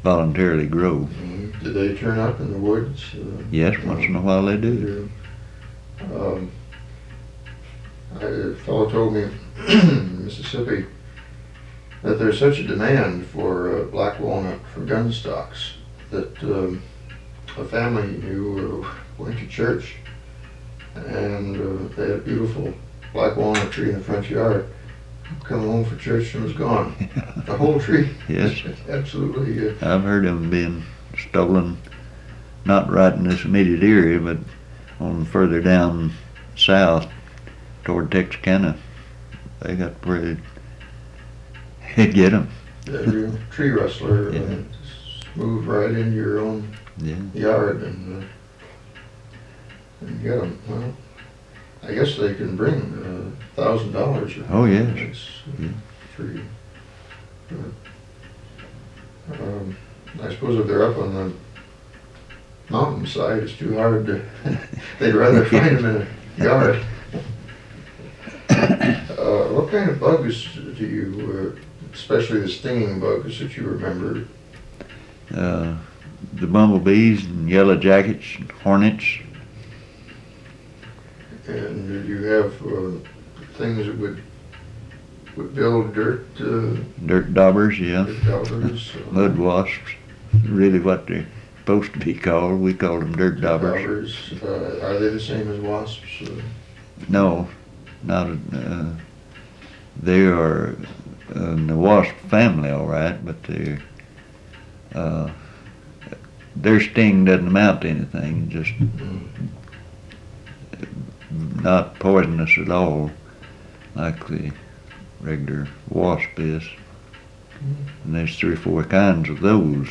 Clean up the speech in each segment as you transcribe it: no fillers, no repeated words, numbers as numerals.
voluntarily grow. Do they turn up in the woods? Yes, once in a while they do. A fellow told me in Mississippi that there's such a demand for black walnut for gun stocks that a family who went to church and they had a beautiful black walnut tree in the front yard. Come home for church and it was gone. The whole tree. Yes. Absolutely. I've heard of them being stolen, not right in this immediate area, but on further down south toward Texarkana. They got pretty, they'd get them. The real tree rustler move right into your own yard and get them. Well, I guess they can bring $1,000. Oh yes. Free. I suppose if they're up on the mountainside, it's too hard to. They'd rather find them in a yard. What kind of bugs do you, especially the stinging bugs that you remember? The bumblebees and yellow jackets and hornets. And did you have things that would build dirt? Dirt daubers, yeah. Dirt daubers. Mud wasps, really what they're supposed to be called. We call them dirt daubers. Are they the same as wasps? No, not. They are in the wasp family, all right, but their sting doesn't amount to anything. Just not poisonous at all, like the regular wasp is. And there's 3 or 4 kinds of those.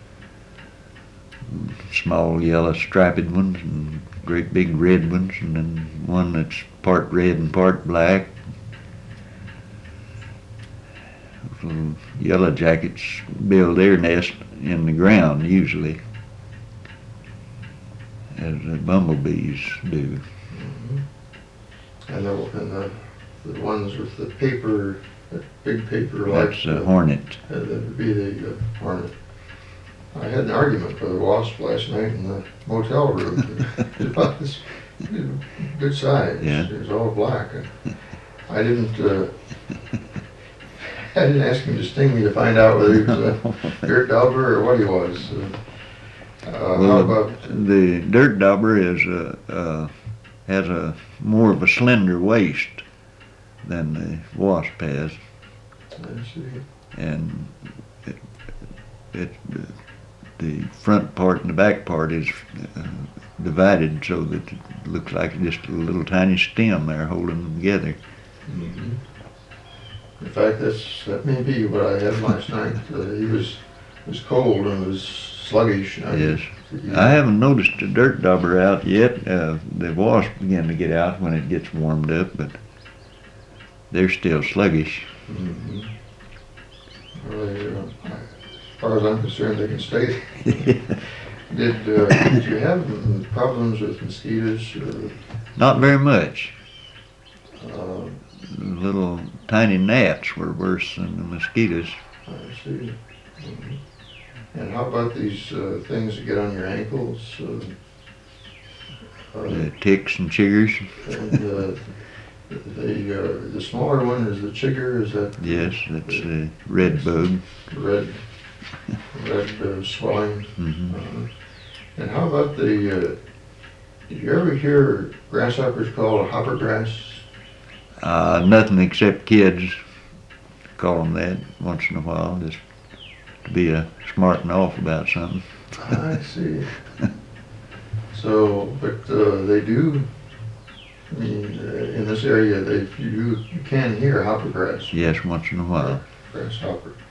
Small yellow striped ones and great big red ones, and then one that's part red and part black. Yellow jackets build their nest in the ground usually, as the bumblebees do. And the ones with the paper, that big paper, that's like a hornet. That would be the hornet. I had an argument with a wasp last night in the motel room about this good size. Yeah. It was all black. I didn't ask him to sting me to find out whether he was a dirt dauber or what he was. How about the dirt dauber has a more of a slender waist than the wasp has. I see. And the front part and the back part is divided so that it looks like just a little tiny stem there holding them together. Mm-hmm. In fact, that may be what I had last night. He was cold and was sluggish. Yes. I haven't noticed the dirt dauber out yet. The wasp begin to get out when it gets warmed up, but they're still sluggish. Mm-hmm. Well, as far as I'm concerned, they can stay. Did you have problems with mosquitoes? Not very much. Little tiny gnats were worse than the mosquitoes. I see. Mm-hmm. And how about these things that get on your ankles? The ticks and chiggers. And the smaller one is the chigger. Is that? Yes, that's the red bug. Red swelling. Mm-hmm. And how about did you ever hear grasshoppers called hoppergrass? Nothing except kids call them that once in a while, just to be smarting off about something. I see. So, but they do. I mean, in this area, you can hear hoppergrass. Yes, once in a while. Grasshopper.